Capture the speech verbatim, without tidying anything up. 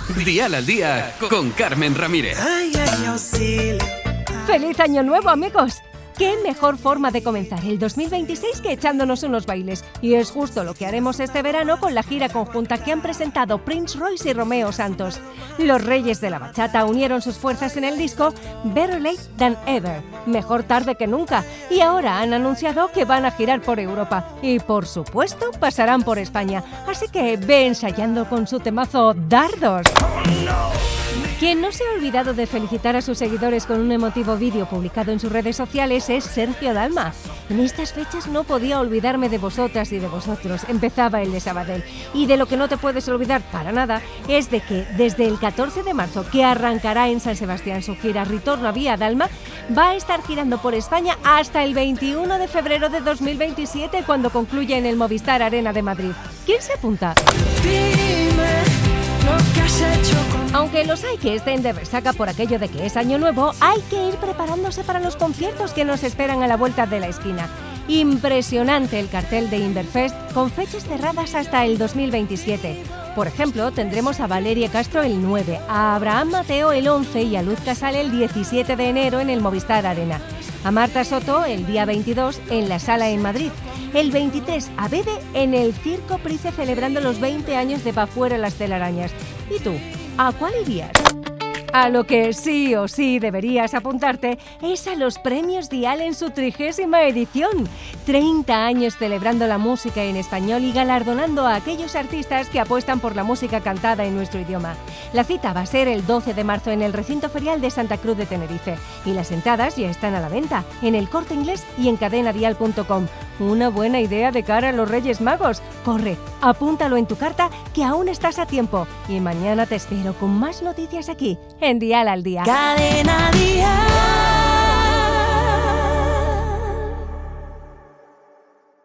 Dial al Día con Carmen Ramírez. ¡Feliz Año Nuevo, amigos! ¿Qué mejor forma de comenzar el dos mil veintiséis que echándonos unos bailes? Y es justo lo que haremos este verano con la gira conjunta que han presentado Prince Royce y Romeo Santos. Los reyes de la bachata unieron sus fuerzas en el disco Better Late Than Ever, mejor tarde que nunca, y ahora han anunciado que van a girar por Europa. Y por supuesto pasarán por España, así que ve ensayando con su temazo Dardos. Quien no se ha olvidado de felicitar a sus seguidores con un emotivo vídeo publicado en sus redes sociales es Sergio Dalma. En estas fechas no podía olvidarme de vosotras y de vosotros, empezaba el de Sabadell. Y de lo que no te puedes olvidar para nada es de que desde el catorce de marzo, que arrancará en San Sebastián su gira Ritorno a Vía Dalma, va a estar girando por España hasta el veintiuno de febrero de dos mil veintisiete, cuando concluya en el Movistar Arena de Madrid. ¿Quién se apunta? Dime lo que has hecho con... Aunque los hay que estén de resaca por aquello de que es año nuevo, hay que ir preparándose para los conciertos que nos esperan a la vuelta de la esquina. Impresionante el cartel de Inverfest, con fechas cerradas hasta el dos mil veintisiete. Por ejemplo, tendremos a Valeria Castro el nueve, a Abraham Mateo el once y a Luz Casal el diecisiete de enero en el Movistar Arena. A Marta Soto el día veintidós en La Sala en Madrid. El veintitrés a Bebe en el Circo Price celebrando los veinte años de Pa' Fuera las telarañas. ¿Y tú? ¿A cuál irías? A lo que sí o sí deberías apuntarte es a los premios Dial en su trigésima edición. treinta años celebrando la música en español y galardonando a aquellos artistas que apuestan por la música cantada en nuestro idioma. La cita va a ser el doce de marzo en el recinto ferial de Santa Cruz de Tenerife. Y las entradas ya están a la venta en El Corte Inglés y en cadena dial punto com. Una buena idea de cara a los Reyes Magos. Corre, apúntalo en tu carta que aún estás a tiempo. Y mañana te espero con más noticias aquí en Dial al Día. Cadena Dial.